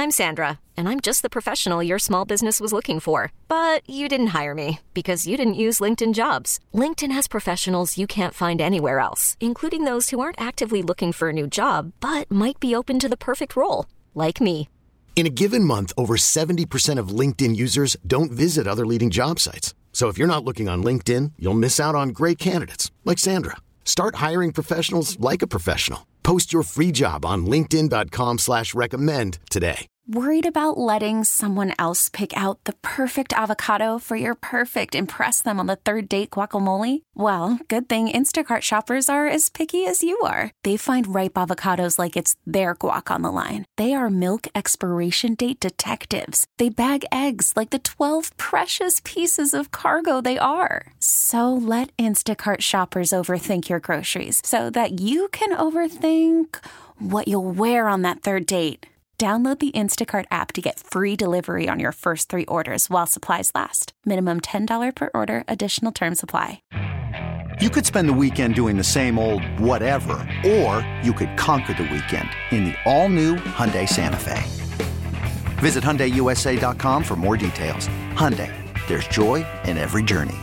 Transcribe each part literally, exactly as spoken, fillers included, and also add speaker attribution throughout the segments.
Speaker 1: I'm Sandra, and I'm just the professional your small business was looking for. But you didn't hire me because you didn't use LinkedIn Jobs. LinkedIn has professionals you can't find anywhere else, including those who aren't actively looking for a new job, but might be open to the perfect role, like me.
Speaker 2: In a given month, over seventy percent of LinkedIn users don't visit other leading job sites. So if you're not looking on LinkedIn, you'll miss out on great candidates like Sandra. Start hiring professionals like a professional. Post your free job on linkedin.com slash recommend today.
Speaker 3: Worried about letting someone else pick out the perfect avocado for your perfect impress them on the third date guacamole? Well, good thing Instacart shoppers are as picky as you are. They find ripe avocados like it's their guac on the line. They are milk expiration date detectives. They bag eggs like the twelve precious pieces of cargo they are. So let Instacart shoppers overthink your groceries so that you can overthink what you'll wear on that third date. Download the Instacart app to get free delivery on your first three orders while supplies last. Minimum ten dollars per order. Additional terms apply.
Speaker 4: You could spend the weekend doing the same old whatever, or you could conquer the weekend in the all-new Hyundai Santa Fe. Visit Hyundai U S A dot com for more details. Hyundai, there's joy in every journey.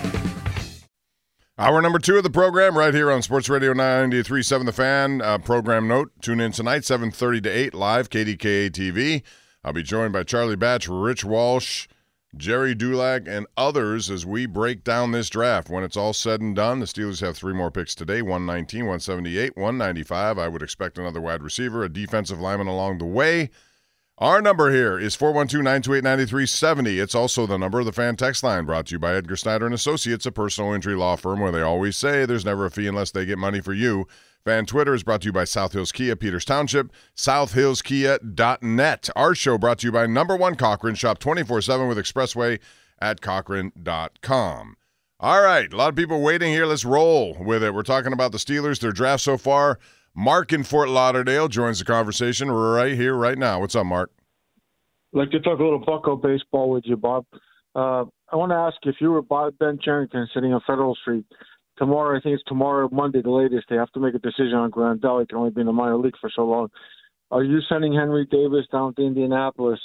Speaker 5: Hour number two of the program right here on Sports Radio ninety-three point seven The Fan. Uh, program note, tune in tonight, seven thirty to eight, live, K D K A T V. I'll be joined by Charlie Batch, Rich Walsh, Jerry Dulac, and others as we break down this draft. When it's all said and done, the Steelers have three more picks today, one nineteen, one seventy-eight, one ninety-five. I would expect another wide receiver, a defensive lineman along the way. Our number here is four one two, nine two eight, nine three seven zero. It's also the number of the Fan Text Line, brought to you by Edgar Snyder and Associates, a personal injury law firm where they always say there's never a fee unless they get money for you. Fan Twitter is brought to you by South Hills Kia, Peters Township, south hills kia dot net. Our show brought to you by Number One Cochran. Shop twenty-four seven with Expressway at cochran dot com. All right, a lot of people waiting here. Let's roll with it. We're talking about the Steelers, their draft so far. Mark in Fort Lauderdale joins the conversation right here, right now. What's up, Mark?
Speaker 6: I'd like to talk a little Bucko baseball with you, Bob. Uh, I want to ask, if you were Bob Ben Cherington sitting on Federal Street, tomorrow, I think it's tomorrow, Monday, the latest, they have to make a decision on Grandel. He can only be in the minor league for so long. Are you sending Henry Davis down to Indianapolis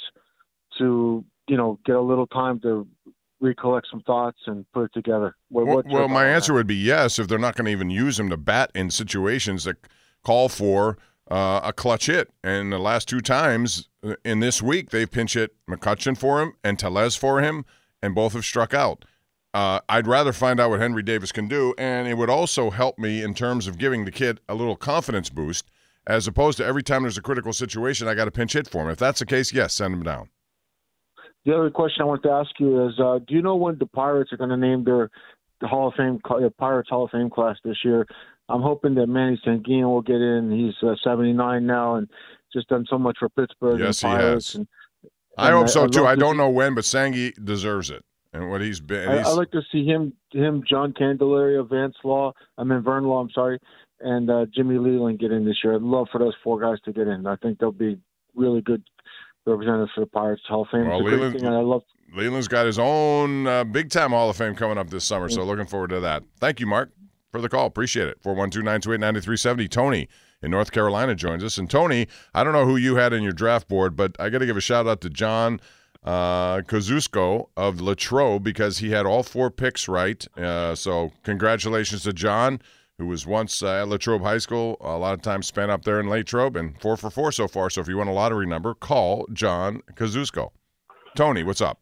Speaker 6: to, you know, get a little time to recollect some thoughts and put it together? What,
Speaker 5: well, well my answer would be yes, if they're not going to even use him to bat in situations that call for uh, a clutch hit. And the last two times in this week, they've pinch hit McCutchen for him and Tellez for him, and both have struck out. Uh, I'd rather find out what Henry Davis can do, and it would also help me in terms of giving the kid a little confidence boost, as opposed to every time there's a critical situation, I got to pinch hit for him. If that's the case, yes, send him down.
Speaker 6: The other question I want to ask you is, uh, do you know when the Pirates are going to name their the Hall of Fame uh, Pirates Hall of Fame class this year? I'm hoping that Manny Sanguino will get in. He's uh, seventy-nine now and just done so much for Pittsburgh.
Speaker 5: Yes,
Speaker 6: and
Speaker 5: he
Speaker 6: Pirates
Speaker 5: has.
Speaker 6: And,
Speaker 5: I
Speaker 6: and
Speaker 5: hope so,
Speaker 6: I,
Speaker 5: too. I don't
Speaker 6: see,
Speaker 5: know when, but Sangy deserves it. And what he's been.
Speaker 6: I,
Speaker 5: he's,
Speaker 6: I like to see him, him, John Candelaria, Vance Law, I mean Vern Law, I'm sorry, and uh, Jimmy Leland get in this year. I'd love for those four guys to get in. I think they'll be really good representatives for the Pirates Hall of Fame.
Speaker 5: Well,
Speaker 6: it's a great
Speaker 5: Leland,
Speaker 6: thing, and I love.
Speaker 5: Leland's got his own uh, big-time Hall of Fame coming up this summer, so looking forward to that. Thank you, Mark, for the call. Appreciate it. four one two, nine two eight, nine three seven zero. Tony in North Carolina joins us. And Tony, I don't know who you had in your draft board, but I got to give a shout-out to John uh, Kozusko of Latrobe because he had all four picks right. Uh, so congratulations to John, who was once uh, at Latrobe High School, a lot of time spent up there in Latrobe, and four for four so far. So if you want a lottery number, call John Kozusko. Tony, what's up?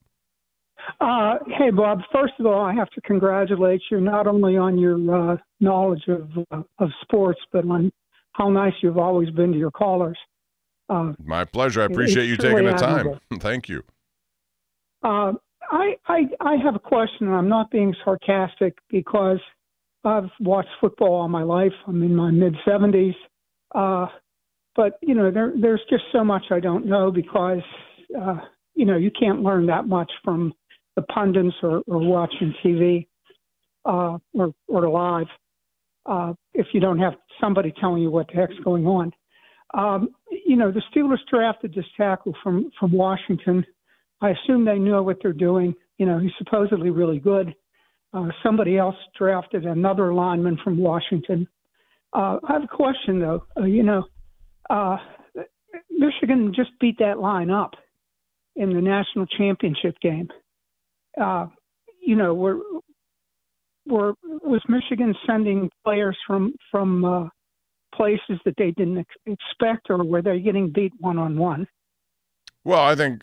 Speaker 7: Uh, hey, Bob. First of all, I have to congratulate you not only on your uh, knowledge of uh, of sports, but on how nice you've always been to your callers. Uh,
Speaker 5: My pleasure. I appreciate you taking the time. Thank you.
Speaker 7: Uh, I, I I have a question, and I'm not being sarcastic because I've watched football all my life. I'm in my mid seventies, uh, but you know there there's just so much I don't know because uh, you know you can't learn that much from the pundits or, or watching T V uh, or or live uh, if you don't have somebody telling you what the heck's going on. Um, you know the Steelers drafted this tackle from from Washington. I assume they know what they're doing. You know, he's supposedly really good. Uh, somebody else drafted another lineman from Washington. Uh, I have a question, though. Uh, you know, uh, Michigan just beat that line up in the national championship game. Uh, you know, were were was Michigan sending players from from uh, places that they didn't ex- expect, or were they getting beat one on one?
Speaker 5: Well, I think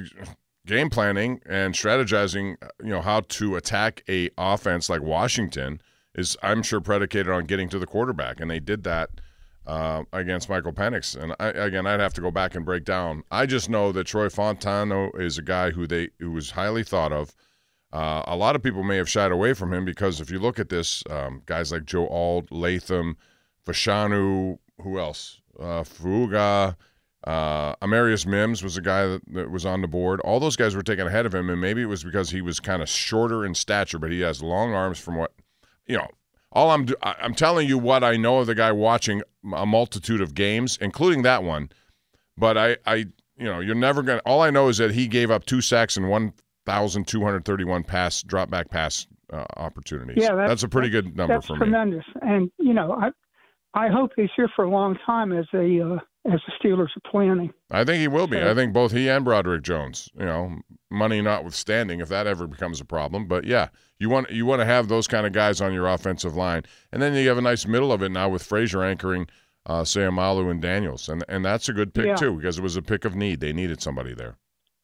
Speaker 5: game planning and strategizing, you know, how to attack a offense like Washington is, I'm sure, predicated on getting to the quarterback, and they did that uh, against Michael Penix. And I, again, I'd have to go back and break down. I just know that Troy Fontano is a guy who they who was highly thought of. Uh, a lot of people may have shied away from him because if you look at this, um, guys like Joe Alt, Latham, Fashanu, who else? Uh, Fuga, uh, Amarius Mims was a guy that, that was on the board. All those guys were taken ahead of him, and maybe it was because he was kind of shorter in stature, but he has long arms from what, you know, all I'm do- I'm telling you what I know of the guy watching a multitude of games, including that one. But I, I you know, you're never going to – all I know is that he gave up two sacks and one thousand two hundred thirty-one pass, drop back pass uh, opportunities.
Speaker 7: Yeah, that's,
Speaker 5: that's a pretty good number
Speaker 7: that's
Speaker 5: for
Speaker 7: tremendous.
Speaker 5: me.
Speaker 7: And, you know, I I hope he's here for a long time as a uh, as the Steelers are planning.
Speaker 5: I think he will be.
Speaker 7: So,
Speaker 5: I think both he and Broderick Jones, you know, money notwithstanding, if that ever becomes a problem. But, yeah, you want you want to have those kind of guys on your offensive line. And then you have a nice middle of it now with Frazier anchoring uh, Sayamalu and Daniels. And, and that's a good pick,
Speaker 7: yeah.
Speaker 5: too, because it was a pick of need. They needed somebody there.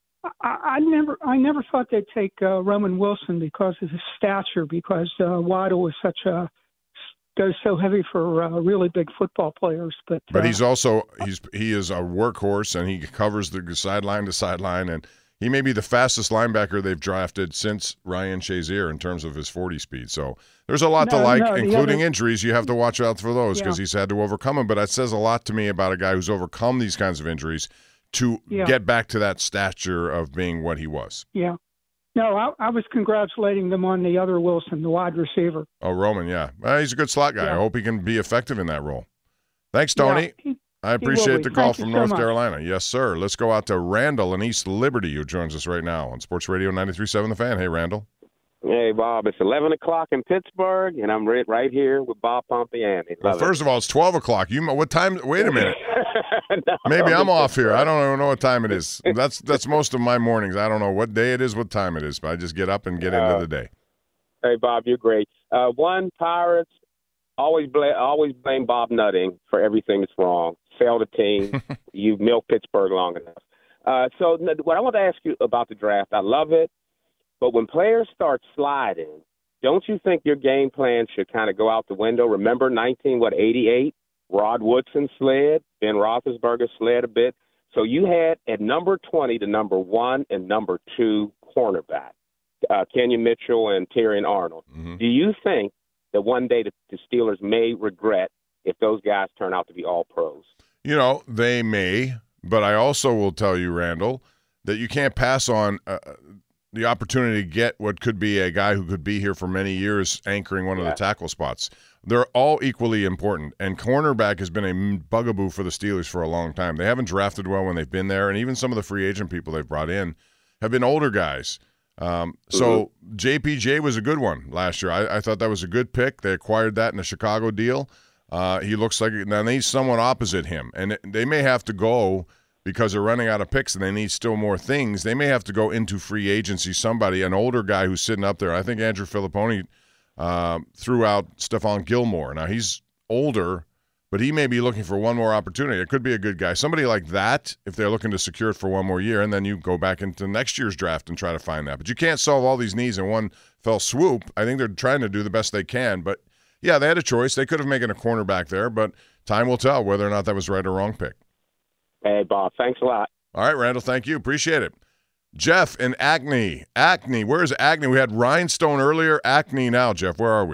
Speaker 7: I, I never, I never thought they'd take uh, Roman Wilson because of his stature. Because uh, Waddle is such a goes so heavy for uh, really big football players. But
Speaker 5: but
Speaker 7: uh,
Speaker 5: he's also he's he is a workhorse and he covers the sideline to sideline, and he may be the fastest linebacker they've drafted since Ryan Shazier in terms of his forty speed. So there's a lot
Speaker 7: no,
Speaker 5: to like,
Speaker 7: no,
Speaker 5: including
Speaker 7: other,
Speaker 5: injuries. You have to watch out for those because
Speaker 7: yeah.
Speaker 5: he's had to overcome them. But it says a lot to me about a guy who's overcome these kinds of injuries to
Speaker 7: yeah.
Speaker 5: get back to that stature of being what he was.
Speaker 7: Yeah. No, I, I was congratulating them on the other Wilson, the wide receiver.
Speaker 5: Oh, Roman, yeah. Well, he's a good slot guy.
Speaker 7: Yeah.
Speaker 5: I hope he can be effective in that role. Thanks, Tony.
Speaker 7: Yeah, he,
Speaker 5: I appreciate the call
Speaker 7: Thank
Speaker 5: from
Speaker 7: you so
Speaker 5: North
Speaker 7: much.
Speaker 5: Carolina. Yes, sir. Let's go out to Randall in East Liberty, who joins us right now on Sports Radio ninety-three point seven The Fan. Hey, Randall.
Speaker 8: Hey, Bob. It's eleven o'clock in Pittsburgh, and I'm right, right here with Bob Pompiani.
Speaker 5: Well, first
Speaker 8: it.
Speaker 5: of all, it's twelve o'clock. You what time? Wait a minute.
Speaker 8: no,
Speaker 5: Maybe I'm off
Speaker 8: Pittsburgh.
Speaker 5: here. I don't even know what time it is. That's that's most of my mornings. I don't know what day it is, what time it is, but I just get up and get
Speaker 8: Uh,
Speaker 5: into the day.
Speaker 8: Hey, Bob, you're great. Uh, one, Pirates, always, bla- always blame Bob Nutting for everything that's wrong. Sell the team. You've milked Pittsburgh long enough. Uh, so what I want to ask you about the draft, I love it, but when players start sliding, don't you think your game plan should kind of go out the window? Remember nineteen, what, eighty-eight? Rod Woodson slid. Ben Roethlisberger slid a bit. So you had at number twenty the number one and number two cornerback, uh, Kenyon Mitchell and Terrion Arnold.
Speaker 5: Mm-hmm.
Speaker 8: Do you think that one day the, the Steelers may regret if those guys turn out to be all pros?
Speaker 5: You know, they may, but I also will tell you, Randall, that you can't pass on uh, the opportunity to get what could be a guy who could be here for many years anchoring one of
Speaker 8: Yeah.
Speaker 5: the tackle spots. They're all equally important, and cornerback has been a bugaboo for the Steelers for a long time. They haven't drafted well when they've been there, and even some of the free agent people they've brought in have been older guys. Um, so mm-hmm. J P J was a good one last year. I, I thought that was a good pick. They acquired that in the Chicago deal. Uh, he looks like now they need someone opposite him, and they may have to go because they're running out of picks and they need still more things. They may have to go into free agency, somebody, an older guy who's sitting up there. I think Andrew Filipponi uh, threw out Stephon Gilmore. Now, he's older, but he may be looking for one more opportunity. It could be a good guy. Somebody like that, if they're looking to secure it for one more year, and then you go back into next year's draft and try to find that. But you can't solve all these needs in one fell swoop. I think they're trying to do the best they can, but yeah, they had a choice. They could have made a cornerback there, but time will tell whether or not that was right or wrong pick.
Speaker 8: Hey, Bob, thanks a lot.
Speaker 5: All right, Randall, thank you. Appreciate it. Jeff in Acne. Acne, where's Acne? We had Rhinestone earlier. Acne now, Jeff. Where are we?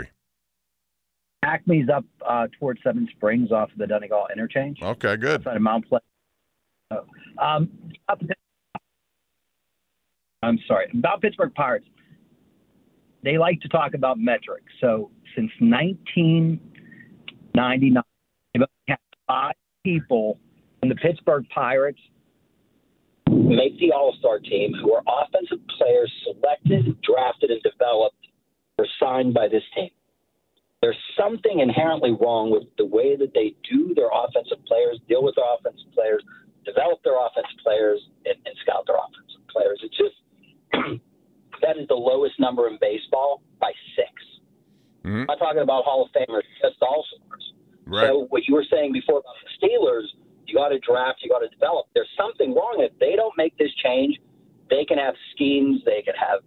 Speaker 9: Acme's up uh, towards Seven Springs off of the Donegal interchange.
Speaker 5: Okay, good.
Speaker 9: Outside of Mount Pleasant. Oh, um, about the, I'm sorry. About Pittsburgh Pirates. They like to talk about metrics. So since nineteen ninety-nine, they've had five people in the Pittsburgh Pirates make the All-Star team who are offensive players selected, drafted, and developed or signed by this team. There's something inherently wrong with the way that they do their offensive players, deal with their offensive players,
Speaker 10: develop their offensive players and, and scout their offensive players. It's just that is the lowest number in baseball by six. Mm-hmm. I'm not talking about Hall of Famers, just all-stars. Right. So what you were saying before about the Steelers, you got to draft, you got to develop. There's something wrong. If they don't make this change, they can have schemes. They can have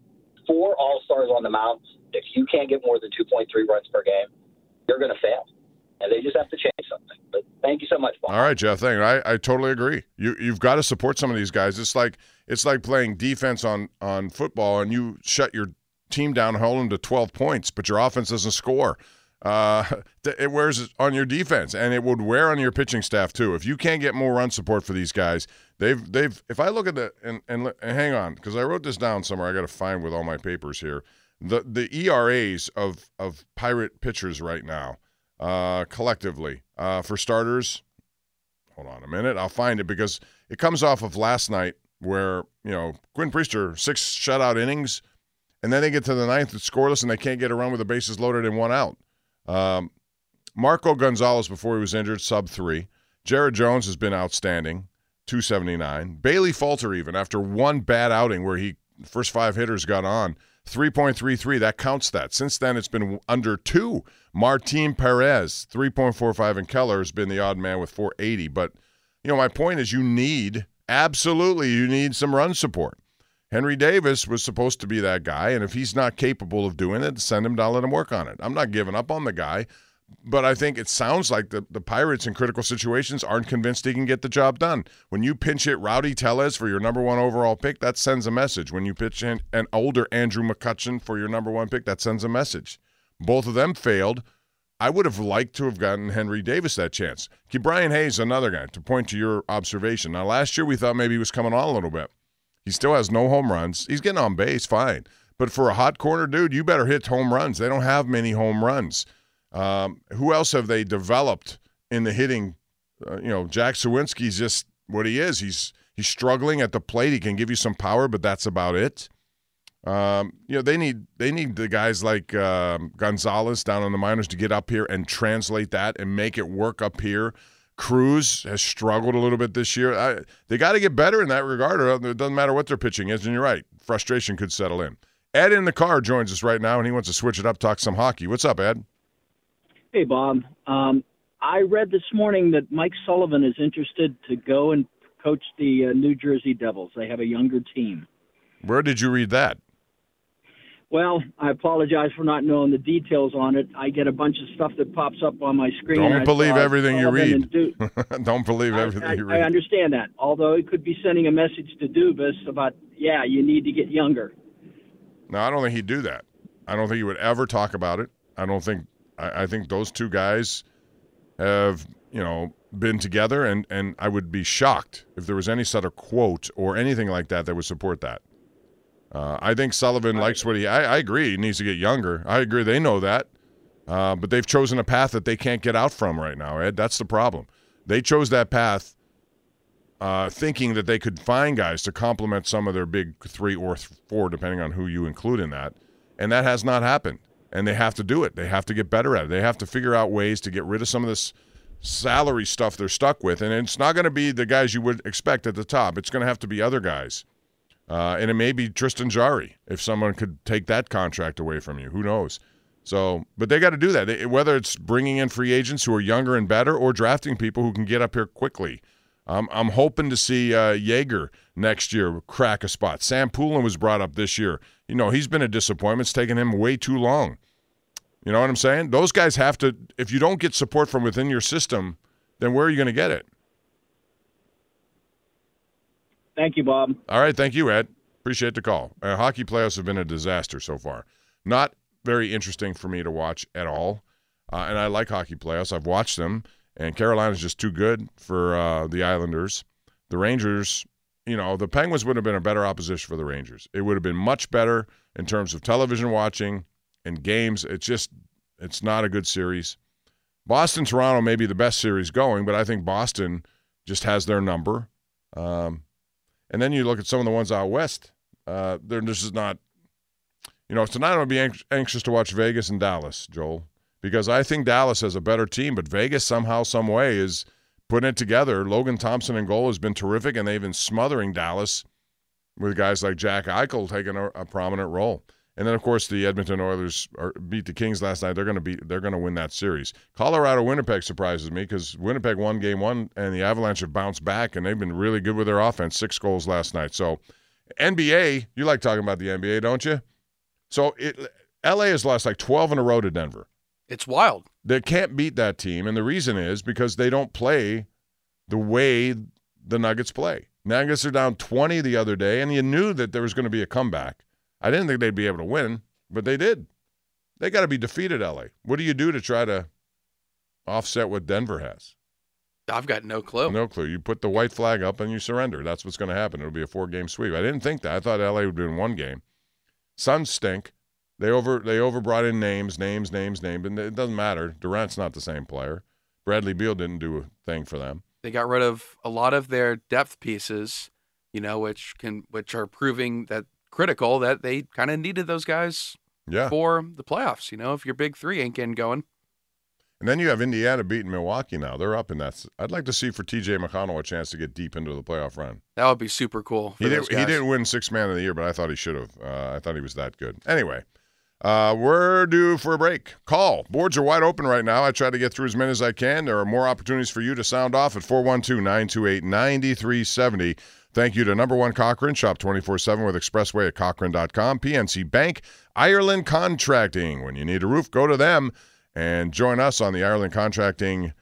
Speaker 10: four all-stars on the mound. If you can't get more than two point three runs per game, you're going to fail. And they just have to change something. But thank you so much, Bob.
Speaker 5: All right, Jeff. Thank you. I, I totally agree. You you've got to support some of these guys. It's like it's like playing defense on, on football, and you shut your team down, hold them to twelve points, but your offense doesn't score. Uh, it wears on your defense, and it would wear on your pitching staff too. If you can't get more run support for these guys, they've they've. If I look at the and and, and hang on, because I wrote this down somewhere. I got to find with all my papers here. The the E R As of of Pirate pitchers right now. Uh, collectively, uh, for starters, hold on a minute. I'll find it because it comes off of last night where, you know, Quinn Priester, six shutout innings, and then they get to the ninth, it's scoreless, and they can't get a run with the bases loaded and one out. Um, Marco Gonzalez, before he was injured, sub three. Jared Jones has been outstanding, two seventy-nine. Bailey Falter, even, after one bad outing where he first five hitters got on, three point three three, that counts that. Since then, it's been under two. Martin Perez, three point four five, and Keller has been the odd man with four eighty. But, you know, my point is you need, absolutely, you need some run support. Henry Davis was supposed to be that guy, and if he's not capable of doing it, send him down, let him work on it. I'm not giving up on the guy, but I think it sounds like the, the Pirates in critical situations aren't convinced he can get the job done. When you pinch hit Rowdy Tellez for your number one overall pick, that sends a message. When you pitch in an older Andrew McCutchen for your number one pick, that sends a message. Both of them failed. I would have liked to have gotten Henry Davis that chance. Brian Hayes, another guy, to point to your observation. Now, last year we thought maybe he was coming on a little bit. He still has no home runs. He's getting on base, fine. But for a hot corner dude, you better hit home runs. They don't have many home runs. Um, who else have they developed in the hitting? Uh, you know, Jack Sawinski's just what he is. He's he's struggling at the plate. He can give you some power, but that's about it. Um, you know, they need they need the guys like um, Gonzalez down in the minors to get up here and translate that and make it work up here. Cruz has struggled a little bit this year. I, they got to get better in that regard, or it doesn't matter what their pitching is. And you're right, frustration could settle in. Ed in the car joins us right now, and he wants to switch it up, talk some hockey. What's up, Ed?
Speaker 11: Hey, Bob. Um, I read this morning that Mike Sullivan is interested to go and coach the uh, New Jersey Devils. They have a younger team.
Speaker 5: Where did you read that?
Speaker 11: Well, I apologize for not knowing the details on it. I get a bunch of stuff that pops up on my screen.
Speaker 5: Don't believe everything you read.
Speaker 11: Du-
Speaker 5: Don't believe everything
Speaker 11: I, I,
Speaker 5: you read.
Speaker 11: I understand that. Although it could be sending a message to Dubas about, yeah, you need to get younger.
Speaker 5: No, I don't think he'd do that. I don't think he would ever talk about it. I don't think I, I think those two guys have, you know, been together, and, and I would be shocked if there was any sort of quote or anything like that that would support that. Uh, I think Sullivan likes what he – I agree he needs to get younger. I agree they know that. Uh, but they've chosen a path that they can't get out from right now, Ed. That's the problem. They chose that path uh, thinking that they could find guys to complement some of their big three or four, depending on who you include in that. And that has not happened. And they have to do it. They have to get better at it. They have to figure out ways to get rid of some of this salary stuff they're stuck with. And it's not going to be the guys you would expect at the top. It's going to have to be other guys. Uh, and it may be Tristan Jarry if someone could take that contract away from you. Who knows? So, but they got to do that. They, whether it's bringing in free agents who are younger and better or drafting people who can get up here quickly. Um, I'm hoping to see uh, Yeager next year crack a spot. Sam Poulin was brought up this year. You know, he's been a disappointment. It's taken him way too long. You know what I'm saying? Those guys have to – if you don't get support from within your system, then where are you going to get it?
Speaker 11: Thank you, Bob.
Speaker 5: All right, thank you, Ed. Appreciate the call. Uh, hockey playoffs have been a disaster so far. Not very interesting for me to watch at all. Uh, and I like hockey playoffs. I've watched them, and Carolina's just too good for uh, the Islanders. The Rangers, you know, the Penguins would have been a better opposition for the Rangers. It would have been much better in terms of television watching and games. It's just, it's not a good series. Boston-Toronto may be the best series going, but I think Boston just has their number. Um And then you look at some of the ones out west. Uh, they're just not, you know, tonight I'm going to be anx- anxious to watch Vegas and Dallas, Joel, because I think Dallas has a better team, but Vegas somehow, some way is putting it together. Logan Thompson in goal has been terrific, and they've been smothering Dallas with guys like Jack Eichel taking a, a prominent role. And then, of course, the Edmonton Oilers are, beat the Kings last night. They're going to be they're going to win that series. Colorado Winnipeg surprises me because Winnipeg won game one, and the Avalanche have bounced back, and they've been really good with their offense. Six goals last night. So, N B A, you like talking about the N B A, don't you? So, it, L A has lost like twelve in a row to Denver.
Speaker 12: It's wild.
Speaker 5: They can't beat that team, and the reason is because they don't play the way the Nuggets play. Nuggets are down twenty the other day, and you knew that there was going to be a comeback. I didn't think they'd be able to win, but they did. They got to be defeated, L A. What do you do to try to offset what Denver has?
Speaker 12: I've got no clue.
Speaker 5: No clue. You put the white flag up and you surrender. That's what's going to happen. It'll be a four-game sweep. I didn't think that. I thought L A would win one game. Suns stink. They over they over brought in names, names, names, names, and it doesn't matter. Durant's not the same player. Bradley Beal didn't do a thing for them.
Speaker 12: They got rid of a lot of their depth pieces, you know, which can which are proving that critical that they kind of needed those guys
Speaker 5: yeah.
Speaker 12: for the playoffs. You know, if your big three ain't getting going.
Speaker 5: And then you have Indiana beating Milwaukee now. They're up in that. I'd like to see for T J McConnell a chance to get deep into the playoff run.
Speaker 12: That would be super cool. For
Speaker 5: he,
Speaker 12: those
Speaker 5: did,
Speaker 12: guys.
Speaker 5: he didn't win sixth man of the year, but I thought he should have. Uh, I thought he was that good. Anyway, uh, we're due for a break. Call. Boards are wide open right now. I try to get through as many as I can. There are more opportunities for you to sound off at four one two, nine two eight, nine three seven zero. Thank you to Number One Cochrane. Shop twenty-four seven with Expressway at Cochrane dot com. P N C Bank, Ireland Contracting. When you need a roof, go to them. And join us on the Ireland Contracting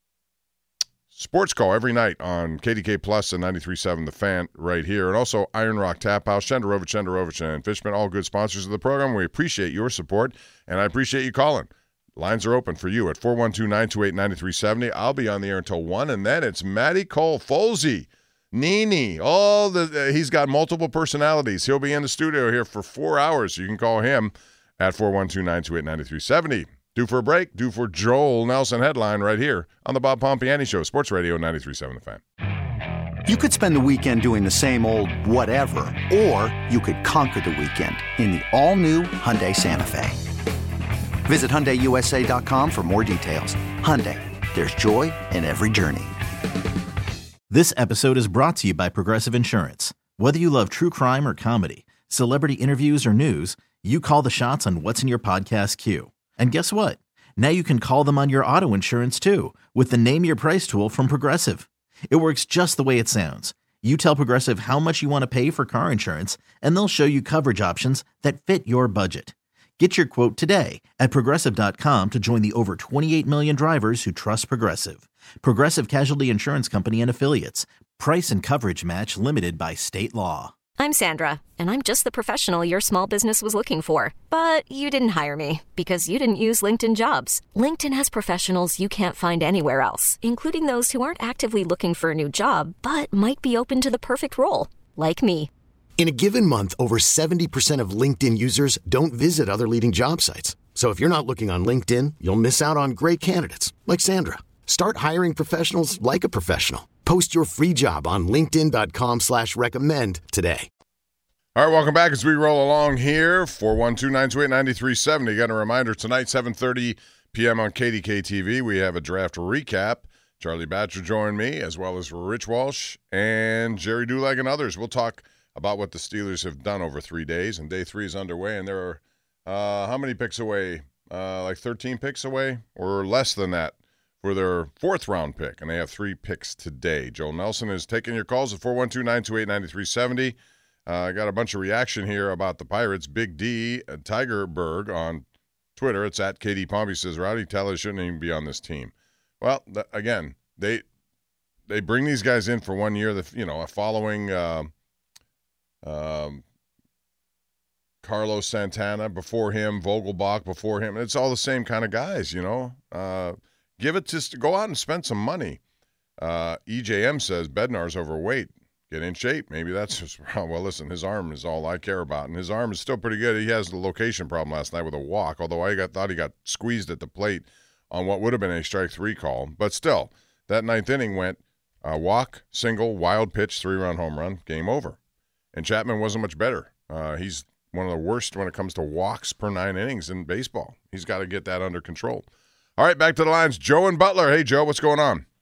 Speaker 5: Sports Call every night on K D K Plus and ninety-three point seven The Fan right here. And also Iron Rock Tap House, Shenderovich, Shenderovich, and Fishman, all good sponsors of the program. We appreciate your support, and I appreciate you calling. Lines are open for you at four one two, nine two eight, nine three seven zero. I'll be on the air until one, and then it's Matty Cole Folsey. Nini, all the uh, he's got multiple personalities. He'll be in the studio here for four hours. You can call him at four one two, nine two eight, nine three seven zero. Due for a break, due for Joel Nelson headline right here on the Bob Pompiani Show, Sports Radio ninety-three point seven The Fan.
Speaker 4: You could spend the weekend doing the same old whatever, or you could conquer the weekend in the all-new Hyundai Santa Fe. Visit Hyundai U S A dot com for more details. Hyundai, there's joy in every journey.
Speaker 13: This episode is brought to you by Progressive Insurance. Whether you love true crime or comedy, celebrity interviews or news, you call the shots on what's in your podcast queue. And guess what? Now you can call them on your auto insurance too with the Name Your Price tool from Progressive. It works just the way it sounds. You tell Progressive how much you want to pay for car insurance, and they'll show you coverage options that fit your budget. Get your quote today at Progressive dot com to join the over twenty-eight million drivers who trust Progressive. Progressive Casualty Insurance Company and Affiliates. Price and coverage match limited by state law.
Speaker 1: I'm Sandra, and I'm just the professional your small business was looking for. But you didn't hire me because you didn't use LinkedIn Jobs. LinkedIn has professionals you can't find anywhere else, including those who aren't actively looking for a new job, but might be open to the perfect role, like me.
Speaker 2: In a given month, over seventy percent of LinkedIn users don't visit other leading job sites. So if you're not looking on LinkedIn, you'll miss out on great candidates like Sandra. Start hiring professionals like a professional. Post your free job on linkedin dot com slash recommend today.
Speaker 5: All right, welcome back as we roll along here. four one two, nine two eight, nine three seven zero. You got a reminder tonight, seven thirty p.m. on K D K T V. We have a draft recap. Charlie Batcher joined me, as well as Rich Walsh and Jerry Dulac and others. We'll talk about what the Steelers have done over three days, and day three is underway, and there are uh, how many picks away? Uh, like thirteen picks away or less than that for their fourth round pick, and they have three picks today. Joel Nelson is taking your calls at four one two, nine two eight, nine three seven zero. I uh, got a bunch of reaction here about the Pirates. Big D, uh, Tigerberg on Twitter, it's at K D Pompey, says Rowdy Tellez shouldn't even be on this team. Well, th- again, they they bring these guys in for one year, the, you know, following uh, um, Carlos Santana before him, Vogelbach before him. It's all the same kind of guys, you know. Uh, give it to – go out and spend some money. Uh, E J M says Bednar's overweight. Get in shape. Maybe that's just – well, listen, his arm is all I care about, and his arm is still pretty good. He has the location problem last night with a walk, although I got, thought he got squeezed at the plate on what would have been a strike three call. But still, that ninth inning went uh, walk, single, wild pitch, three-run home run, game over. And Chapman wasn't much better. Uh, he's one of the worst when it comes to walks per nine innings in baseball. He's got to get that under control. All right, back to the lines. Joe and Butler. Hey, Joe, what's going on?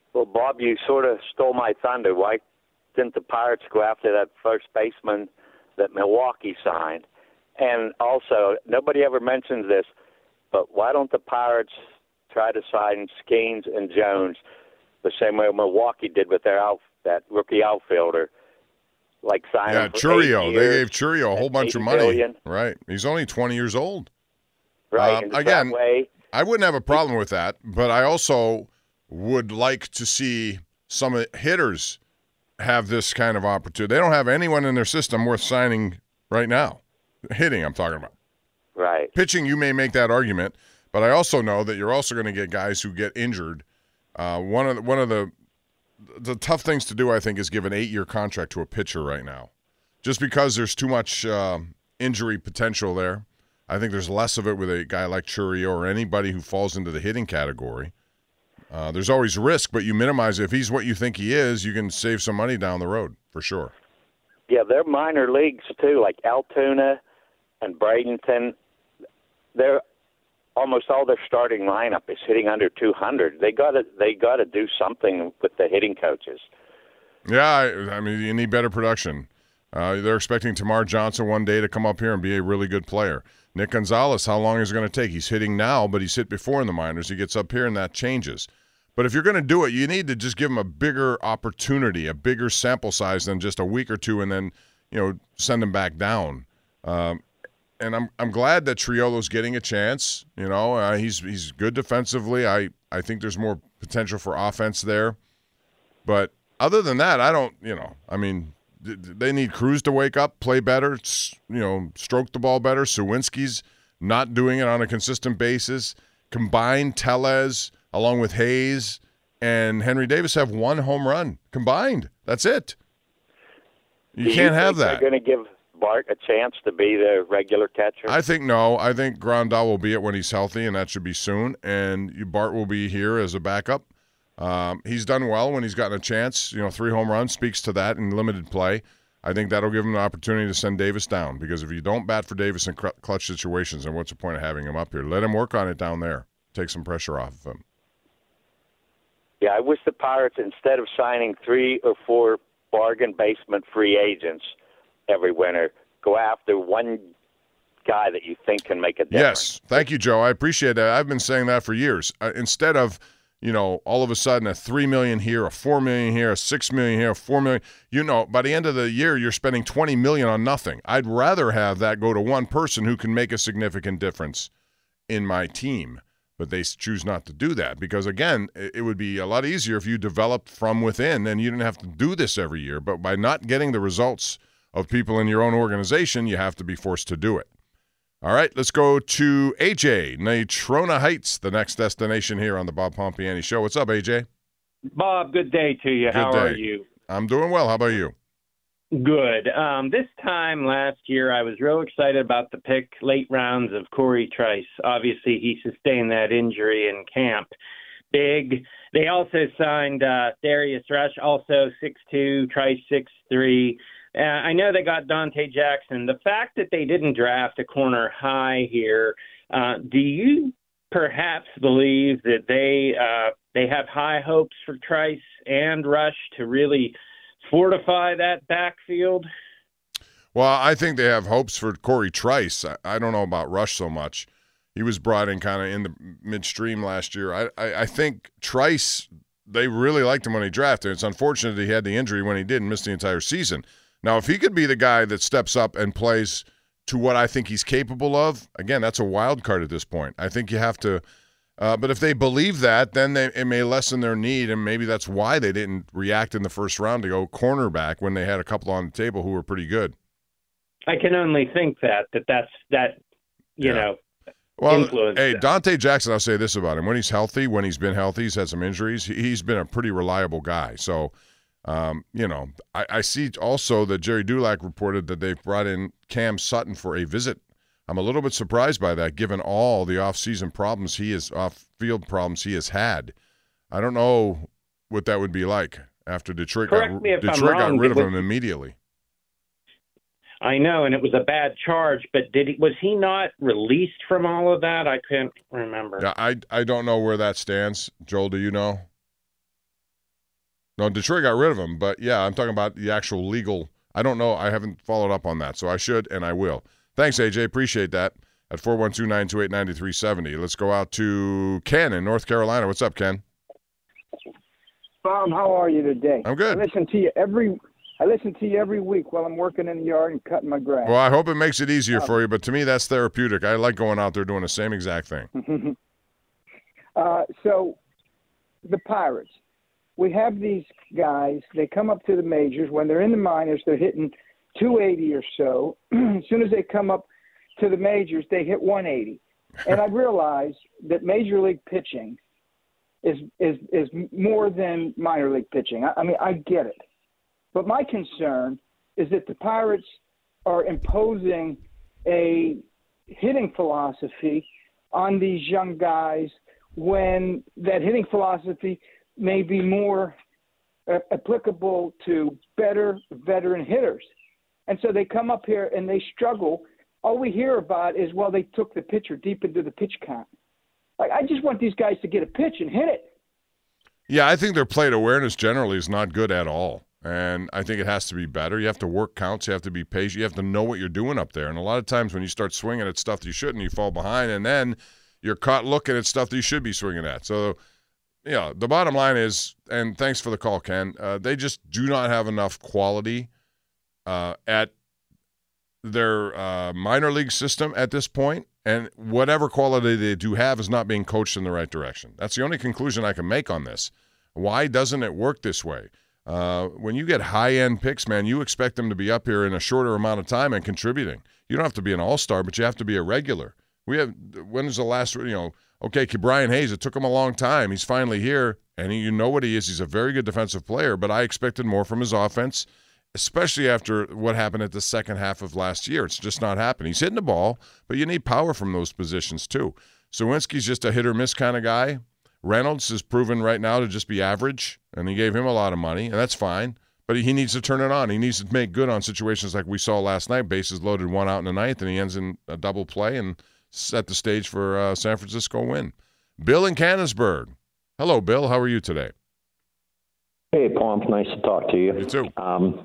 Speaker 14: Well, Bob, you sort of stole my thunder. Why didn't the Pirates go after that first baseman that Milwaukee signed? And also, nobody ever mentions this, but why don't the Pirates try to sign Skeens and Jones the same way Milwaukee did with their out, that rookie outfielder? Like signing
Speaker 5: yeah, Churio. They gave Churio a whole bunch of money.
Speaker 14: Billion.
Speaker 5: Right. He's only twenty years old.
Speaker 14: Right.
Speaker 5: Um,
Speaker 14: and
Speaker 5: again,
Speaker 14: way,
Speaker 5: I wouldn't have a problem with that, but I also would like to see some hitters have this kind of opportunity. They don't have anyone in their system worth signing right now. Hitting, I'm talking about.
Speaker 14: Right.
Speaker 5: Pitching, you may make that argument, but I also know that you're also going to get guys who get injured. Uh, one of the, one of the the tough things to do, I think, is give an eight-year contract to a pitcher right now, just because there's too much uh, injury potential there. I think there's less of it with a guy like Churio or anybody who falls into the hitting category. Uh, there's always risk, but you minimize it. If he's what you think he is, you can save some money down the road for sure.
Speaker 14: Yeah, they're minor leagues too, like Altoona and Bradenton. They're almost all their starting lineup is hitting under two hundred. They got to they got to do something with the hitting coaches.
Speaker 5: Yeah, I, I mean, you need better production. Uh, they're expecting Tamar Johnson one day to come up here and be a really good player. Nick Gonzalez, how long is it going to take? He's hitting now, but he's hit before in the minors. He gets up here and that changes. But if you're going to do it, you need to just give him a bigger opportunity, a bigger sample size than just a week or two, and then, you know, send him back down. Um, and I'm I'm glad that Triolo's getting a chance. You know, uh, he's he's good defensively. I, I think there's more potential for offense there. But other than that, I don't, you know, I mean, th- they need Cruz to wake up, play better, you know, stroke the ball better. Sawinski's not doing it on a consistent basis. Combined Tellez along with Hayes and Henry Davis have one home run combined. That's it. You
Speaker 14: Do
Speaker 5: can't
Speaker 14: you
Speaker 5: have
Speaker 14: think
Speaker 5: that.
Speaker 14: They're going to give Bart a chance to be the regular catcher?
Speaker 5: I think no. I think Grandal will be it when he's healthy, and that should be soon. And you, Bart will be here as a backup. Um, he's done well when he's gotten a chance. You know, three home runs speaks to that in limited play. I think that'll give him the opportunity to send Davis down, because if you don't bat for Davis in cl- clutch situations, then what's the point of having him up here? Let him work on it down there. Take some pressure off of him.
Speaker 14: Yeah, I wish the Pirates, instead of signing three or four bargain basement free agents every winter, go after one guy that you think can make a difference.
Speaker 5: Yes. Thank you, Joe. I appreciate that. I've been saying that for years. Uh, instead of, you know, all of a sudden a three million dollars here, a four million dollars here, a six million dollars here, a four million dollars, you know, by the end of the year, you're spending twenty million dollars on nothing. I'd rather have that go to one person who can make a significant difference in my team. But they choose not to do that because, again, it would be a lot easier if you developed from within and you didn't have to do this every year. But by not getting the results of people in your own organization, you have to be forced to do it. All right, let's go to A J, Natrona Heights, the next destination here on the Bob Pompiani Show. What's up, A J?
Speaker 15: Bob, good day to you.
Speaker 5: Good
Speaker 15: How
Speaker 5: day.
Speaker 15: are you?
Speaker 5: I'm doing well. How about you?
Speaker 15: Good. Um, this time last year, I was real excited about the pick late rounds of Corey Trice. Obviously, he sustained that injury in camp. Big. They also signed uh, Darius Rush, also six two, Trice six three. Uh, I know they got Dante Jackson. The fact that they didn't draft a corner high here, uh, do you perhaps believe that they uh, they have high hopes for Trice and Rush to really fortify that backfield?
Speaker 5: Well, I think they have hopes for Corey Trice. I, I don't know about Rush so much. He was brought in kind of in the midstream last year. I, I, I think Trice, they really liked him when he drafted. It's unfortunate he had the injury when he did and missed the entire season. Now, if he could be the guy that steps up and plays to what I think he's capable of, again, that's a wild card at this point. I think you have to Uh, but if they believe that, then they, it may lessen their need, and maybe that's why they didn't react in the first round to go cornerback when they had a couple on the table who were pretty good.
Speaker 15: I can only think that, that that's, that, you
Speaker 5: Yeah.
Speaker 15: know,
Speaker 5: Well,
Speaker 15: influence
Speaker 5: hey,
Speaker 15: them.
Speaker 5: Dante Jackson, I'll say this about him. When he's healthy, when he's been healthy, he's had some injuries, he- he's been a pretty reliable guy. So, um, you know, I, I see also that Jerry Dulac reported that they've brought in Cam Sutton for a visit. I'm a little bit surprised by that, given all the off-season problems he is, off-field problems he has had. I don't know what that would be like after Detroit
Speaker 15: Correct
Speaker 5: got
Speaker 15: me if I'm
Speaker 5: Detroit got
Speaker 15: wrong,
Speaker 5: rid of
Speaker 15: but
Speaker 5: him immediately.
Speaker 15: I know, and it was a bad charge, but did he, was he not released from all of that? I couldn't remember.
Speaker 5: Yeah, I I don't know where that stands. Joel, do you know? No, Detroit got rid of him, but yeah, I'm talking about the actual legal. I don't know. I haven't followed up on that, so I should and I will. Thanks, A J. Appreciate that. At four one two, nine two eight, nine three seven zero. Let's go out to Ken in North Carolina. What's up, Ken?
Speaker 16: Bob, how are you today?
Speaker 5: I'm good.
Speaker 16: I listen to you every I listen to you every week while I'm working in the yard and cutting my grass.
Speaker 5: Well, I hope it makes it easier um, for you, but to me, that's therapeutic. I like going out there doing the same exact thing.
Speaker 16: uh, so, the Pirates, we have these guys. They come up to the majors. When they're in the minors, they're hitting two eighty or so. As soon as they come up to the majors, they hit one eighty. And I realize that major league pitching is is is more than minor league pitching. I, I mean, I get it. But my concern is that the Pirates are imposing a hitting philosophy on these young guys when that hitting philosophy may be more uh, applicable to better veteran hitters. And so they come up here and they struggle. All we hear about is, well, they took the pitcher deep into the pitch count. Like, I just want these guys to get a pitch and hit it.
Speaker 5: Yeah, I think their plate awareness generally is not good at all. And I think it has to be better. You have to work counts. You have to be patient. You have to know what you're doing up there. And a lot of times when you start swinging at stuff that you shouldn't, you fall behind. And then you're caught looking at stuff that you should be swinging at. So, you know, the bottom line is, and thanks for the call, Ken, uh, they just do not have enough quality uh, at their uh, minor league system at this point. And whatever quality they do have is not being coached in the right direction. That's the only conclusion I can make on this. Why doesn't it work this way? Uh, when you get high-end picks, man, you expect them to be up here in a shorter amount of time and contributing. You don't have to be an all-star, but you have to be a regular. We have when is the last, you know, okay, Brian Hayes, it took him a long time. He's finally here, and he, you know what he is. He's a very good defensive player, but I expected more from his offense, especially after what happened at the second half of last year. It's just not happening. He's hitting the ball, but you need power from those positions too. Sawinski's just a hit-or-miss kind of guy. Reynolds is proven right now to just be average, and he gave him a lot of money, and that's fine. But he needs to turn it on. He needs to make good on situations like we saw last night. Bases loaded, one out in the ninth, and he ends in a double play and set the stage for a San Francisco win. Bill in Canonsburg. Hello, Bill. How are you today?
Speaker 17: Hey, Pomp. Nice to talk to you.
Speaker 5: You too.
Speaker 17: Um,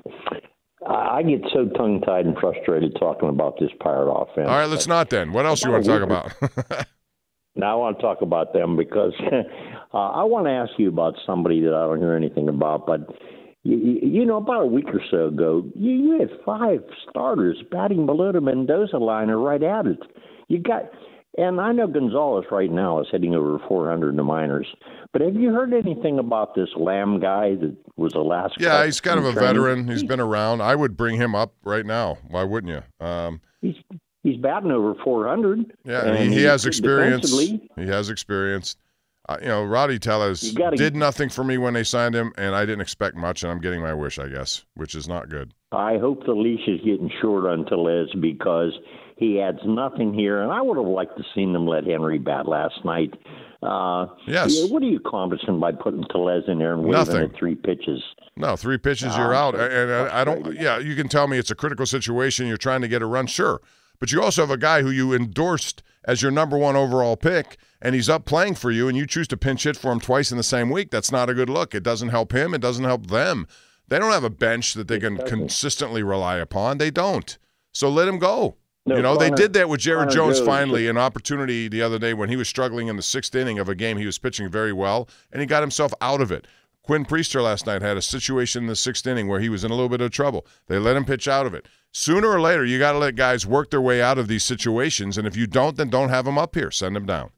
Speaker 17: I get so tongue-tied and frustrated talking about this Pirate offense.
Speaker 5: All right, let's not then. What else do you want to talk about?
Speaker 17: Now I want to talk about them because uh, I want to ask you about somebody that I don't hear anything about. But, you, you know, about a week or so ago, you, you had five starters batting below the Mendoza line or right at it. You got, and I know Gonzalez right now is heading over four hundred in the minors. But have you heard anything about this Lamb guy that was the last?
Speaker 5: Yeah, he's kind of a training? veteran. He's been around. I would bring him up right now. Why wouldn't you? Um,
Speaker 17: he's He's batting over four hundred.
Speaker 5: Yeah, and he, he has experience. He has experience. Uh, you know, Rowdy Tellez gotta, did nothing for me when they signed him, and I didn't expect much, and I'm getting my wish, I guess, which is not good.
Speaker 17: I hope the leash is getting short on Tellez because he adds nothing here, and I would have liked to seen them let Henry bat last night. Uh,
Speaker 5: yes.
Speaker 17: Yeah, what are you accomplishing by putting Tellez in there and waving
Speaker 5: Nothing.
Speaker 17: at three pitches?
Speaker 5: No, three pitches, you're uh, out. And I, I don't. Yeah, you can tell me it's a critical situation. You're trying to get a run, sure. But you also have a guy who you endorsed as your number one overall pick, and he's up playing for you, and you choose to pinch hit for him twice in the same week. That's not a good look. It doesn't help him. It doesn't help them. They don't have a bench that they can consistently rely upon. They don't. So let him go. No, you know, Connor, they did that with Jared Connor Jones Jones. finally, an opportunity the other day when he was struggling in the sixth inning of a game. He was pitching very well, and he got himself out of it. Quinn Priester last night had a situation in the sixth inning where he was in a little bit of trouble. They let him pitch out of it. Sooner or later, you got to let guys work their way out of these situations, and if you don't, then don't have them up here. Send them down.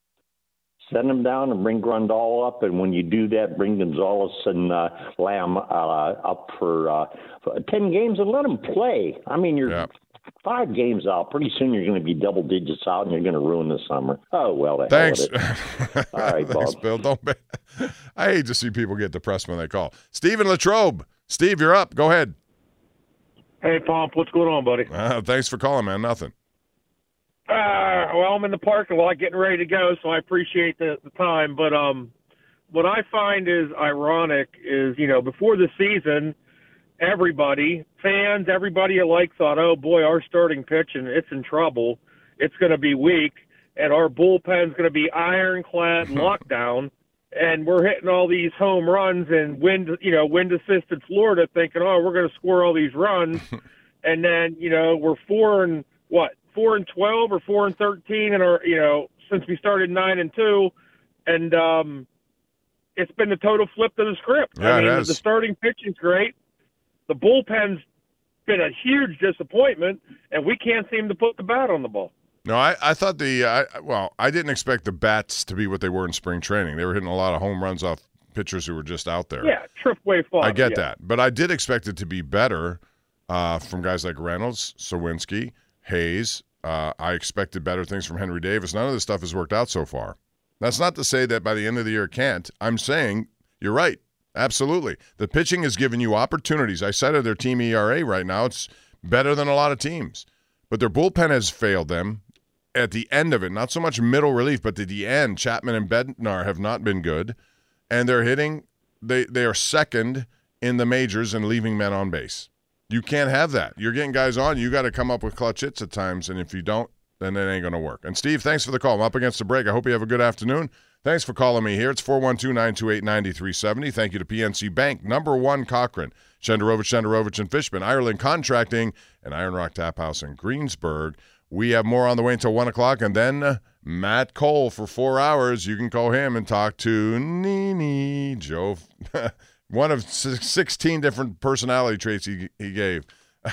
Speaker 17: Send them down and bring Grandal up, and when you do that, bring Gonzalez and uh, Lamb uh, up for, uh, for ten games and let them play. I mean, you're yeah. five games out. Pretty soon you're going to be double digits out, and you're going to ruin the summer. Oh, well, the
Speaker 5: Thanks.
Speaker 17: hell with it. All right,
Speaker 5: Thanks,
Speaker 17: Bob.
Speaker 5: Bill. Don't be... I hate to see people get depressed when they call. Stephen Latrobe. Steve, you're up. Go ahead.
Speaker 18: Hey, Pomp, what's going on, buddy?
Speaker 5: Uh, thanks for calling, man. Nothing.
Speaker 18: Uh, well, I'm in the parking lot getting ready to go, so I appreciate the, the time. But um, what I find is ironic is, you know, before the season, everybody, fans, everybody alike thought, oh, boy, our starting pitching, it's in trouble. It's going to be weak, and our bullpen's going to be ironclad lockdown. and we're hitting all these home runs and wind, you know, wind assisted Florida, thinking, oh, we're going to score all these runs, and then you know we're four and what, four and twelve or four and thirteen, and our, you know, since we started nine and two, and um, it's been the total flip to the script.
Speaker 5: Yeah,
Speaker 18: I mean,
Speaker 5: it has.
Speaker 18: the starting pitching's great, the bullpen's been a huge disappointment, and we can't seem to put the bat on the ball.
Speaker 5: No, I, I thought the uh, – well, I didn't expect the bats to be what they were in spring training. They were hitting a lot of home runs off pitchers who were just out there.
Speaker 18: Yeah, trip-way fun.
Speaker 5: I get
Speaker 18: yeah.
Speaker 5: that. But I did expect it to be better uh, from guys like Reynolds, Sawinski, Hayes. Uh, I expected better things from Henry Davis. None of this stuff has worked out so far. That's not to say that by the end of the year it can't. I'm saying you're right. Absolutely. The pitching has given you opportunities. I cited their team E R A right now. It's better than a lot of teams. But their bullpen has failed them. At the end of it, not so much middle relief, but at the end, Chapman and Bednar have not been good, and they're hitting. They they are second in the majors and leaving men on base. You can't have that. You're getting guys on. You got to come up with clutch hits at times, and if you don't, then it ain't going to work. And Steve, thanks for the call. I'm up against the break. I hope you have a good afternoon. Thanks for calling me here. It's four one two, nine two eight, nine three seven zero. Thank you to P N C Bank, Number One Cochrane, Shenderovich, Shenderovich and Fishman, Ireland Contracting, and Iron Rock Tap House in Greensburg. We have more on the way until one o'clock, and then uh, Matt Cole for four hours. You can call him and talk to Nene Joe. One of sixteen different personality traits he, he gave.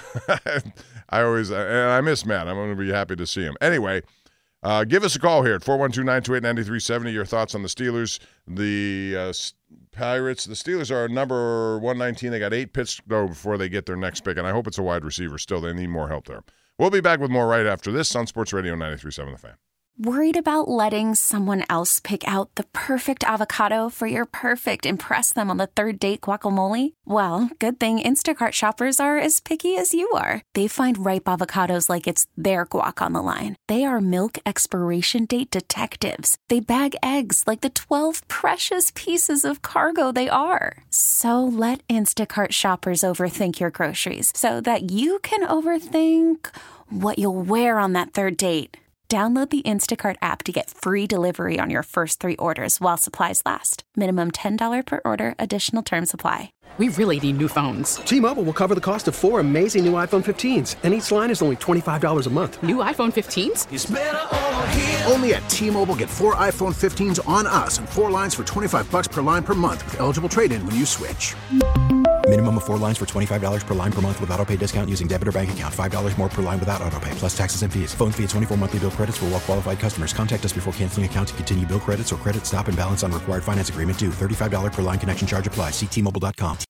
Speaker 5: I always, and I miss Matt. I'm going to be happy to see him. Anyway, uh, give us a call here at four one two, nine two eight, nine three seven zero. Your thoughts on the Steelers, the uh, Pirates. The Steelers are number one nineteen. They got eight picks, though, before they get their next pick, and I hope it's a wide receiver still. They need more help there. We'll be back with more right after this on Sports Radio ninety-three point seven The Fan.
Speaker 3: Worried about letting someone else pick out the perfect avocado for your perfect impress them on the third date guacamole? Well, good thing Instacart shoppers are as picky as you are. They find ripe avocados like it's their guac on the line. They are milk expiration date detectives. They bag eggs like the twelve precious pieces of cargo they are. So let Instacart shoppers overthink your groceries so that you can overthink what you'll wear on that third date. Download the Instacart app to get free delivery on your first three orders while supplies last. Minimum ten dollars per order. Additional terms apply.
Speaker 19: We really need new phones.
Speaker 20: T-Mobile will cover the cost of four amazing new iPhone fifteens, and each line is only twenty-five dollars a month.
Speaker 19: New iPhone fifteens?
Speaker 20: It's better over
Speaker 21: here. Only at T-Mobile, get four iPhone fifteens on us and four lines for twenty-five dollars per line per month with eligible trade-in when you switch.
Speaker 22: Minimum of four lines for twenty-five dollars per line per month with autopay discount using debit or bank account. five dollars more per line without autopay, plus taxes and fees. Phone fee at twenty-four monthly bill credits for well-qualified customers. Contact us before canceling account to continue bill credits or credit stop and balance on required finance agreement due. thirty-five dollars per line connection charge applies. See T Mobile dot com.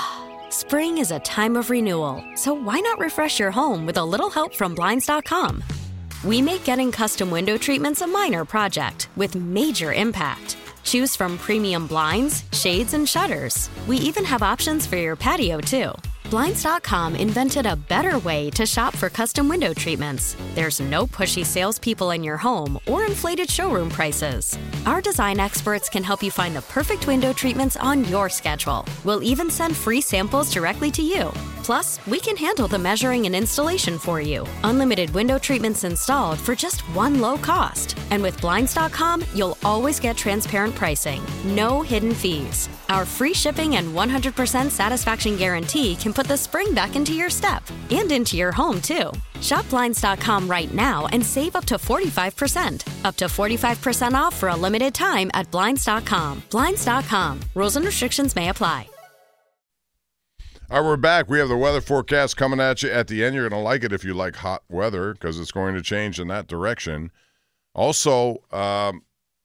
Speaker 23: Spring is a time of renewal, so why not refresh your home with a little help from Blinds dot com? We make getting custom window treatments a minor project with major impact. Choose from premium blinds, shades, and shutters. We even have options for your patio, too. Blinds dot com invented a better way to shop for custom window treatments. There's no pushy salespeople in your home or inflated showroom prices. Our design experts can help you find the perfect window treatments on your schedule. We'll even send free samples directly to you. Plus, we can handle the measuring and installation for you. Unlimited window treatments installed for just one low cost. And with Blinds dot com, you'll always get transparent pricing. No hidden fees. Our free shipping and one hundred percent satisfaction guarantee can put the spring back into your step and into your home, too. Shop Blinds dot com right now and save up to forty-five percent. Up to forty-five percent off for a limited time at Blinds dot com. Blinds dot com. Rules and restrictions may apply.
Speaker 5: All right, we're back. We have the weather forecast coming at you at the end. You're going to like it if you like hot weather because it's going to change in that direction. Also, um,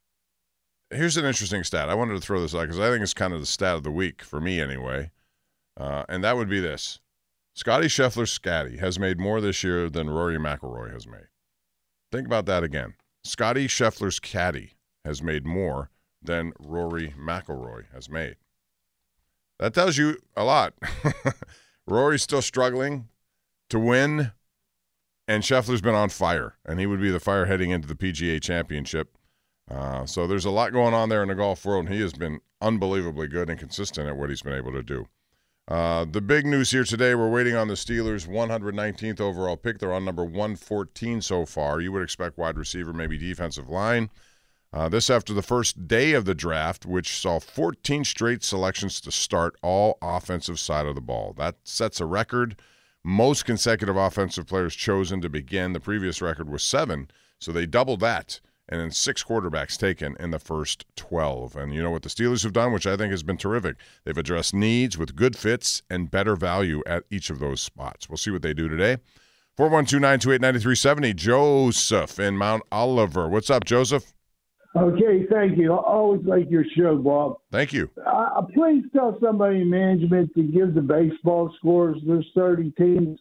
Speaker 5: here's an interesting stat. I wanted to throw this out because I think it's kind of the stat of the week for me anyway, uh, and that would be this. Scotty Scheffler's Scatty has made more this year than Rory McIlroy has made. Think about that again. Scotty Scheffler's caddy has made more than Rory McIlroy has made. That tells you a lot. Rory's still struggling to win, and Scheffler's been on fire, and he would be the fire heading into the P G A Championship. Uh, so there's a lot going on there in the golf world, and he has been unbelievably good and consistent at what he's been able to do. Uh, the big news here today, we're waiting on the Steelers' one hundred nineteenth overall pick. They're on number one fourteen so far. You would expect wide receiver, maybe defensive line. Uh, this after the first day of the draft, which saw fourteen straight selections to start all offensive side of the ball. That sets a record. Most consecutive offensive players chosen to begin. The previous record was seven, so they doubled that. And then six quarterbacks taken in the first twelve. And you know what the Steelers have done, which I think has been terrific? They've addressed needs with good fits and better value at each of those spots. We'll see what they do today. four one two, nine two eight, nine three seven zero. Joseph in Mount Oliver. What's up, Joseph?
Speaker 6: Okay, thank you. I always like your show, Bob.
Speaker 5: Thank you.
Speaker 6: Uh, please tell somebody in management to give the baseball scores. There's thirty teams.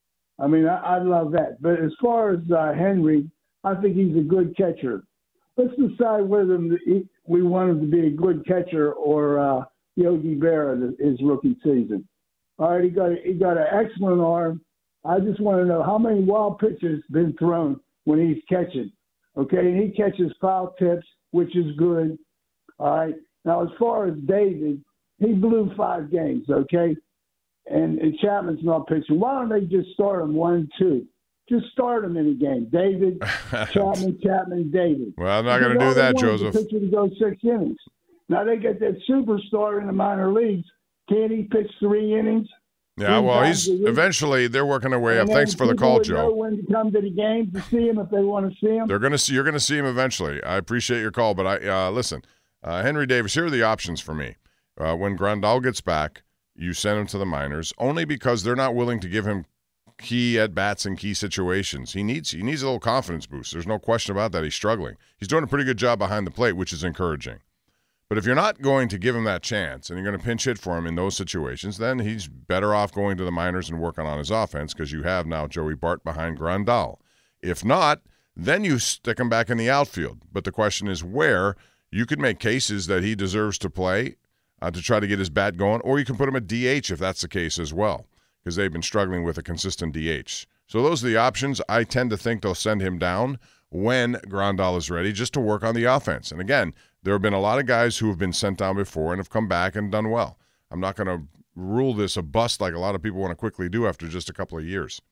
Speaker 6: I mean, I, I love that. But as far as uh, Henry, I think he's a good catcher. Let's decide whether we want him to be a good catcher or uh, Yogi Berra his rookie season. All right, he got he got an excellent arm. I just want to know how many wild pitches been thrown when he's catching. Okay, and he catches foul tips, which is good. All right. Now, as far as David, he blew five games, okay? And, and Chapman's not pitching. Why don't they just start him one, two? Just start him in a game. David, Chapman, Chapman, David.
Speaker 5: Well, I'm not going to do that, Joseph.
Speaker 6: The pitcher to go six innings. Now they get that superstar in the minor leagues. Can't he pitch three innings?
Speaker 5: Yeah, well, he's eventually they're working their way up. Thanks for the call, Joe.
Speaker 6: Know when to come to the game to see him if they want to see him.
Speaker 5: They're going to see. You're going to see him eventually. I appreciate your call, but I uh, listen, uh, Henry Davis. Here are the options for me. Uh, when Grandal gets back, you send him to the minors only because they're not willing to give him key at bats in key situations. He needs he needs a little confidence boost. There's no question about that. He's struggling. He's doing a pretty good job behind the plate, which is encouraging. But if you're not going to give him that chance and you're going to pinch hit for him in those situations, then he's better off going to the minors and working on his offense because you have now Joey Bart behind Grandal. If not, then you stick him back in the outfield. But the question is where. You could make cases that he deserves to play uh, to try to get his bat going, or you can put him at D H if that's the case as well because they've been struggling with a consistent D H. So those are the options. I tend to think they'll send him down when Grandal is ready just to work on the offense. And again, there have been a lot of guys who have been sent down before and have come back and done well. I'm not going to rule this a bust like a lot of people want to quickly do after just a couple of years.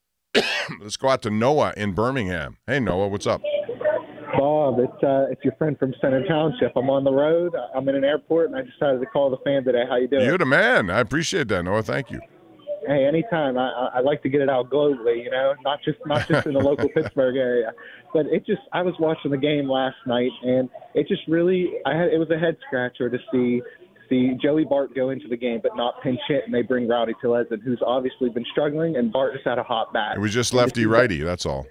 Speaker 5: Let's go out to Noah in Birmingham. Hey, Noah, what's up?
Speaker 7: Bob, it's uh, it's your friend from Center Township. I'm on the road. I'm in an airport, and I decided to call the fan today. How you doing?
Speaker 5: You're the man. I appreciate that, Noah. Thank you.
Speaker 7: Hey, anytime. I, I like to get it out globally, you know, not just not just in the local Pittsburgh area. But it just, I was watching the game last night, and it just really, I had it was a head scratcher to see see Joey Bart go into the game, but not pinch hit, and they bring Rowdy Tellez in, who's obviously been struggling, and Bart just had a hot bat.
Speaker 5: It was just lefty righty. That's all.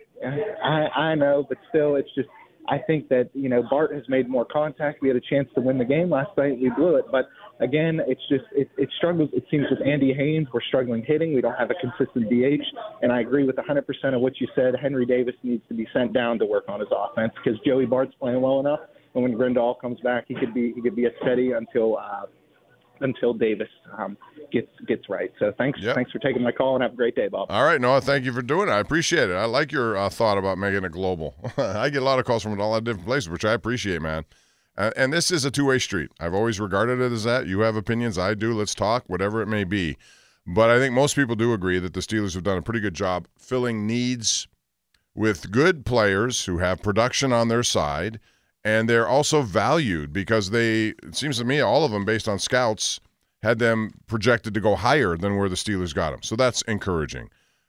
Speaker 7: I I know, but still, it's just. I think that, you know, Bart has made more contact. We had a chance to win the game last night. We blew it. But, again, it's just it, it struggles. It seems with Andy Haynes, we're struggling hitting. We don't have a consistent D H. And I agree with one hundred percent of what you said. Henry Davis needs to be sent down to work on his offense because Joey Bart's playing well enough. And when Grandal comes back, he could be he could be a steady until uh, until Davis um, gets gets right. So thanks
Speaker 5: yep.
Speaker 7: thanks for taking my call, and have a great day, Bob.
Speaker 5: All right, Noah, thank you for doing it. I appreciate it. I like your uh, thought about making it global. I get a lot of calls from a lot of different places, which I appreciate, man. Uh, and this is a two-way street. I've always regarded it as that. You have opinions, I do. Let's talk, whatever it may be. But I think most people do agree that the Steelers have done a pretty good job filling needs with good players who have production on their side. And they're also valued because they, it seems to me, all of them, based on scouts, had them projected to go higher than where the Steelers got them. So that's encouraging.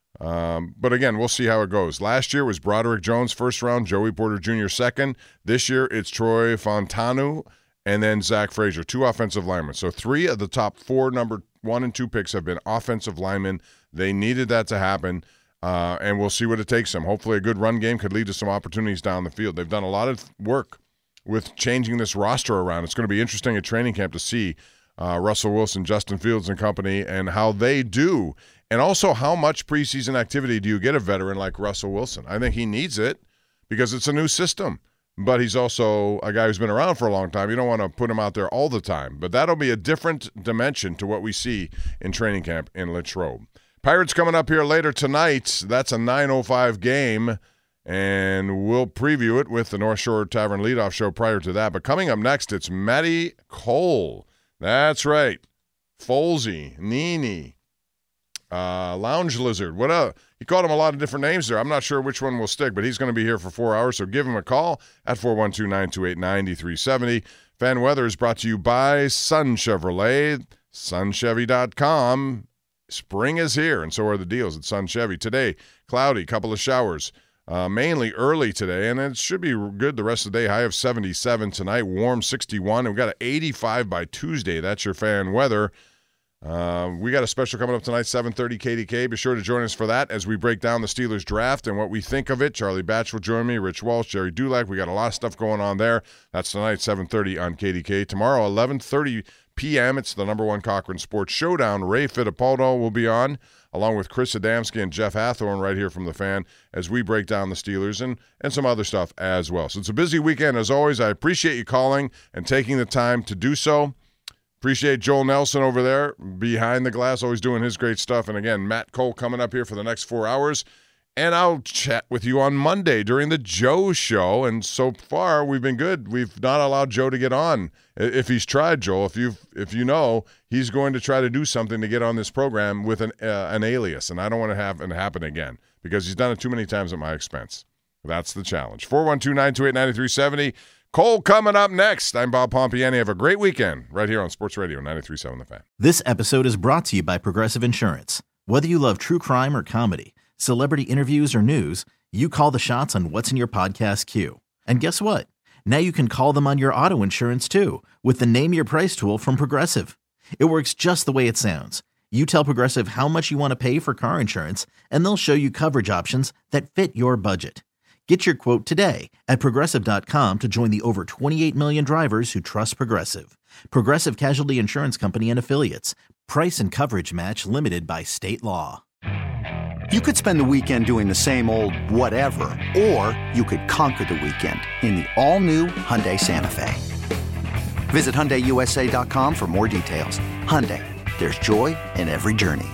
Speaker 5: Um, but again, we'll see how it goes. Last year was Broderick Jones first round, Joey Porter Junior second. This year it's Troy Fontanu and then Zach Frazier, two offensive linemen. So three of the top four number one and two picks have been offensive linemen. They needed that to happen. Uh, and we'll see what it takes them. Hopefully a good run game could lead to some opportunities down the field. They've done a lot of work with changing this roster around. It's going to be interesting at training camp to see uh, Russell Wilson, Justin Fields and company and how they do. And also how much preseason activity do you get a veteran like Russell Wilson? I think he needs it because it's a new system. But he's also a guy who's been around for a long time. You don't want to put him out there all the time. But that'll be a different dimension to what we see in training camp in Latrobe. Pirates coming up here later tonight. That's a nine oh five game. And we'll preview it with the North Shore Tavern leadoff show prior to that. But coming up next, it's Matty Cole. That's right. Folsey, Nini, Uh, Lounge Lizard. What up? He called him a lot of different names there. I'm not sure which one will stick, but he's going to be here for four hours, so give him a call at four one two, nine two eight, nine three seven zero. Fan weather is brought to you by Sun Chevrolet, sun chevy dot com. Spring is here, and so are the deals at Sun Chevy. Today, cloudy, couple of showers, uh, mainly early today, and it should be good the rest of the day. High of seventy-seven tonight, warm sixty-one. And we've got an eighty-five by Tuesday. That's your fan weather. Uh, we got a special coming up tonight, seven thirty K D K. Be sure to join us for that as we break down the Steelers draft and what we think of it. Charlie Batch will join me, Rich Walsh, Jerry Dulac. We got a lot of stuff going on there. That's tonight, seven thirty on K D K. Tomorrow, eleven thirty p.m., it's the number one Cochran Sports Showdown. Ray Fittipaldo will be on, along with Chris Adamski and Jeff Hathorn right here from The Fan as we break down the Steelers and, and some other stuff as well. So it's a busy weekend as always. I appreciate you calling and taking the time to do so. Appreciate Joel Nelson over there behind the glass, always doing his great stuff. And again, Matt Cole coming up here for the next four hours. And I'll chat with you on Monday during the Joe Show. And so far, we've been good. We've not allowed Joe to get on. If he's tried, Joel, if you if you know, he's going to try to do something to get on this program with an uh, an alias. And I don't want to have it happen again because he's done it too many times at my expense. That's the challenge. four one two, nine two eight, nine three seven zero. Cole coming up next. I'm Bob Pompiani. Have a great weekend right here on Sports Radio ninety-three point seven The Fan.
Speaker 13: This episode is brought to you by Progressive Insurance. Whether you love true crime or comedy, celebrity interviews or news, you call the shots on what's in your podcast queue. And guess what? Now you can call them on your auto insurance too with the Name Your Price tool from Progressive. It works just the way it sounds. You tell Progressive how much you want to pay for car insurance, and they'll show you coverage options that fit your budget. Get your quote today at Progressive dot com to join the over twenty-eight million drivers who trust Progressive. Progressive Casualty Insurance Company and Affiliates. Price and coverage match limited by state law.
Speaker 4: You could spend the weekend doing the same old whatever, or you could conquer the weekend in the all-new Hyundai Santa Fe. Visit Hyundai U S A dot com for more details. Hyundai, there's joy in every journey.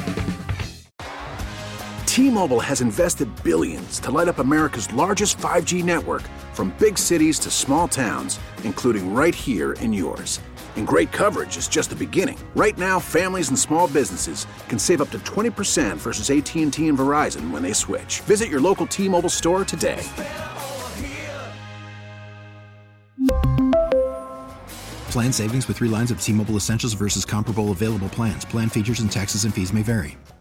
Speaker 21: T-Mobile has invested billions to light up America's largest five G network, from big cities to small towns, including right here in yours. And great coverage is just the beginning. Right now, families and small businesses can save up to twenty percent versus A T and T and Verizon when they switch. Visit your local T-Mobile store today.
Speaker 22: Plan savings with three lines of T-Mobile Essentials versus comparable available plans. Plan features and taxes and fees may vary.